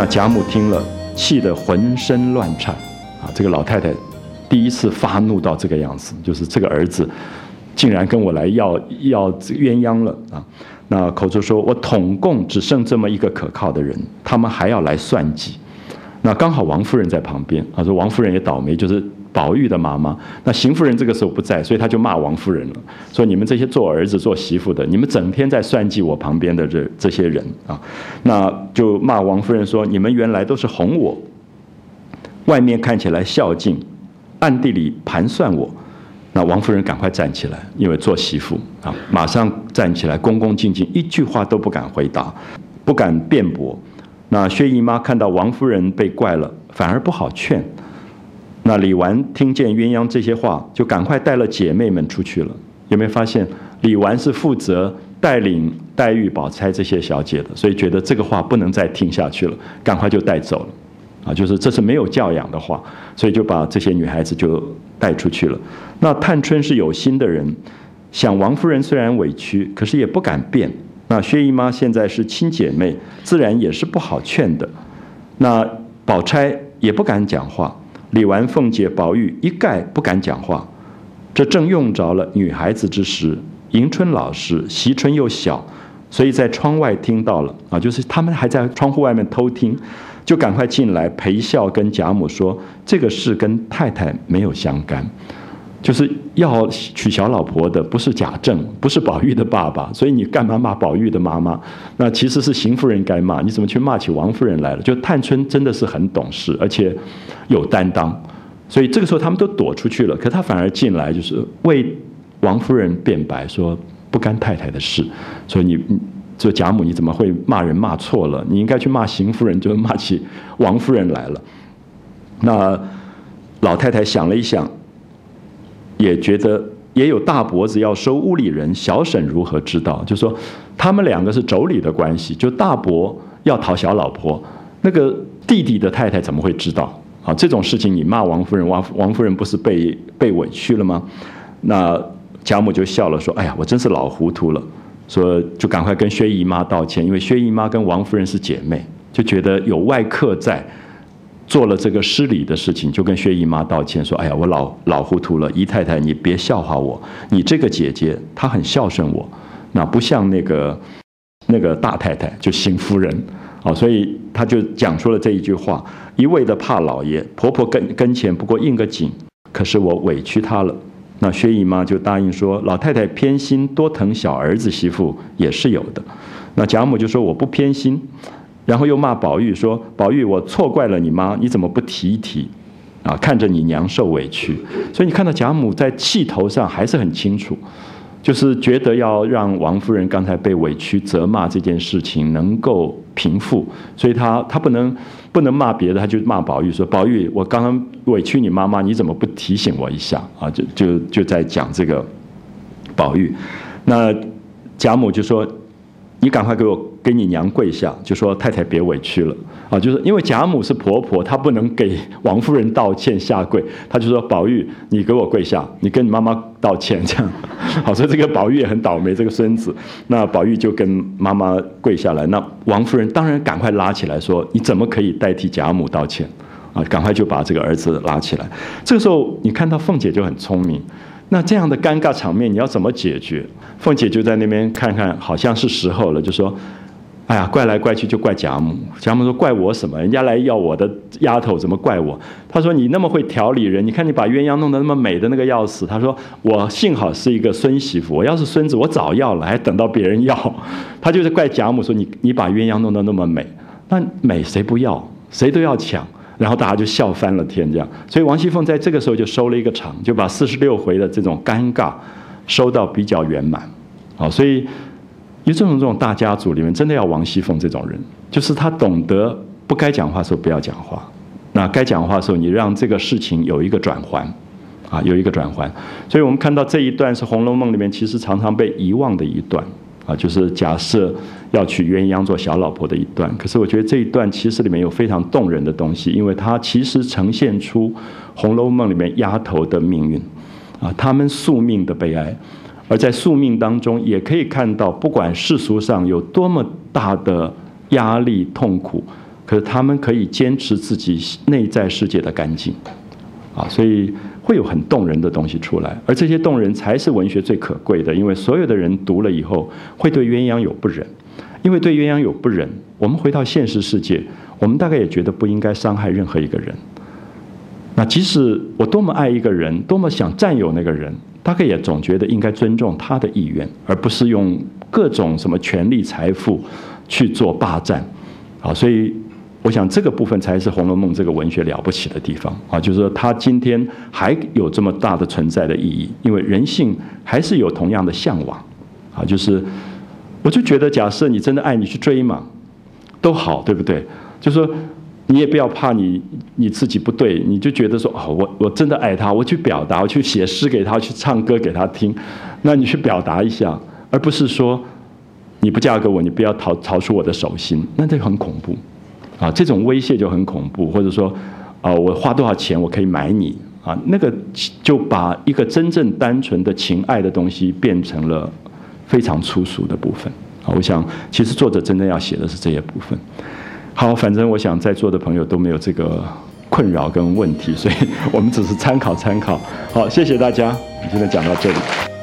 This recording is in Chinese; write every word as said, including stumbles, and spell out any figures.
那贾母听了，气得浑身乱颤啊！这个老太太第一次发怒到这个样子，就是这个儿子竟然跟我来要要鸳鸯了啊！那口中说，我统共只剩这么一个可靠的人，他们还要来算计。那刚好王夫人在旁边，他说王夫人也倒霉，就是宝玉的妈妈。那邢夫人这个时候不在，所以他就骂王夫人了，说你们这些做儿子做媳妇的，你们整天在算计我旁边的这这些人啊。那就骂王夫人说，你们原来都是哄我，外面看起来孝敬，暗地里盘算我。那王夫人赶快站起来，因为做媳妇啊，马上站起来，恭恭敬敬，一句话都不敢回答，不敢辩驳。那薛姨妈看到王夫人被怪了，反而不好劝。那李纨听见鸳鸯这些话，就赶快带了姐妹们出去了。有没有发现李纨是负责带领黛玉、宝钗这些小姐的，所以觉得这个话不能再听下去了，赶快就带走了。啊，就是这是没有教养的话，所以就把这些女孩子就带出去了。那探春是有心的人，想王夫人虽然委屈，可是也不敢辩。那薛姨妈现在是亲姐妹，自然也是不好劝的。那宝钗也不敢讲话，李纨、凤姐、宝玉一概不敢讲话。这正用着了女孩子之时，迎春老实，惜春又小，所以在窗外听到了啊，就是他们还在窗户外面偷听，就赶快进来陪笑跟贾母说，这个事跟太太没有相干。就是要娶小老婆的不是贾政，不是宝玉的爸爸，所以你干嘛骂宝玉的妈妈？那其实是邢夫人该骂，你怎么去骂起王夫人来了？就探春真的是很懂事，而且有担当，所以这个时候他们都躲出去了，可他反而进来，就是为王夫人辩白，说不干太太的事，所以你这贾母你怎么会骂人骂错了？你应该去骂邢夫人，就骂起王夫人来了。那老太太想了一想，也觉得也有大伯子要收屋里人，小婶如何知道？就说他们两个是妯娌的关系，就大伯要讨小老婆，那个弟弟的太太怎么会知道啊？这种事情你骂王夫人，王王夫人不是被被委屈了吗？那贾母就笑了，说：“哎呀，我真是老糊涂了。”说就赶快跟薛姨妈道歉，因为薛姨妈跟王夫人是姐妹，就觉得有外客在。做了这个失礼的事情，就跟薛姨妈道歉说：“哎呀，我老老糊涂了，姨太太你别笑话我，你这个姐姐她很孝顺我，那不像那个那个大太太就邢夫人啊，所以她就讲出了这一句话，一味的怕老爷，婆婆跟跟前不过应个景，可是我委屈她了。”那薛姨妈就答应说：“老太太偏心多疼小儿子媳妇也是有的。”那贾母就说：“我不偏心。”然后又骂宝玉说：“宝玉，我错怪了你妈，你怎么不提一提？啊，看着你娘受委屈。”所以你看到贾母在气头上还是很清楚，就是觉得要让王夫人刚才被委屈责骂这件事情能够平复，所以她她不能不能骂别的，她就骂宝玉说：“宝玉，我刚刚委屈你妈妈，你怎么不提醒我一下？”啊，就就就在讲这个宝玉。那贾母就说：“你赶快给我给你娘跪下，就说太太别委屈了啊！”就是因为贾母是婆婆，她不能给王夫人道歉下跪，她就说：“宝玉，你给我跪下，你跟你妈妈道歉。”这样，好，所以这个宝玉也很倒霉，这个孙子。那宝玉就跟妈妈跪下来，那王夫人当然赶快拉起来说：“你怎么可以代替贾母道歉啊？”赶快就把这个儿子拉起来。这个时候，你看到凤姐就很聪明。那这样的尴尬场面你要怎么解决？凤姐就在那边看看，好像是时候了，就说：“哎呀，怪来怪去就怪贾母。”贾母说：“怪我什么？人家来要我的丫头，怎么怪我？”她说：“你那么会调理人，你看你把鸳鸯弄得那么美的那个要死。”她说：“我幸好是一个孙媳妇，我要是孙子，我早要了，还等到别人要。”她就是怪贾母说：“你你把鸳鸯弄得那么美，那美谁不要？谁都要抢。”然后大家就笑翻了天，这样。所以王熙凤在这个时候就收了一个场，就把四十六回的这种尴尬收到比较圆满。好，所以因为这种这种大家族里面，真的要王熙凤这种人，就是她懂得不该讲话的时候不要讲话，那该讲话的时候，你让这个事情有一个转环，啊，有一个转环。所以我们看到这一段是《红楼梦》里面其实常常被遗忘的一段。啊，就是假设要娶鸳鸯做小老婆的一段，可是我觉得这一段其实里面有非常动人的东西，因为它其实呈现出《红楼梦》里面丫头的命运，啊，她们宿命的悲哀，而在宿命当中也可以看到，不管世俗上有多么大的压力痛苦， 可是他们可以坚持自己内在世界的干净，啊，所以会有很动人的东西出来，而这些动人才是文学最可贵的，因为所有的人读了以后会对鸳鸯有不忍，因为对鸳鸯有不忍，我们回到现实世界，我们大概也觉得不应该伤害任何一个人。那即使我多么爱一个人，多么想占有那个人，大概也总觉得应该尊重他的意愿，而不是用各种什么权力、财富去做霸占。啊，所以我想这个部分才是《红楼梦》这个文学了不起的地方啊，就是说它今天还有这么大的存在的意义，因为人性还是有同样的向往啊，就是我就觉得，假设你真的爱，你去追嘛，都好，对不对？就是说你也不要怕你你自己不对，你就觉得说哦，我我真的爱他，我去表达，我去写诗给他，去唱歌给他听，那你去表达一下，而不是说你不嫁给我，你不要逃逃出我的手心，那这很恐怖啊！这种威胁就很恐怖，或者说啊，我花多少钱我可以买你啊？那个就把一个真正单纯的情爱的东西变成了非常粗俗的部分啊！我想，其实作者真正要写的是这些部分。好，反正我想在座的朋友都没有这个困扰跟问题，所以我们只是参考参考。好，谢谢大家，今天讲到这里。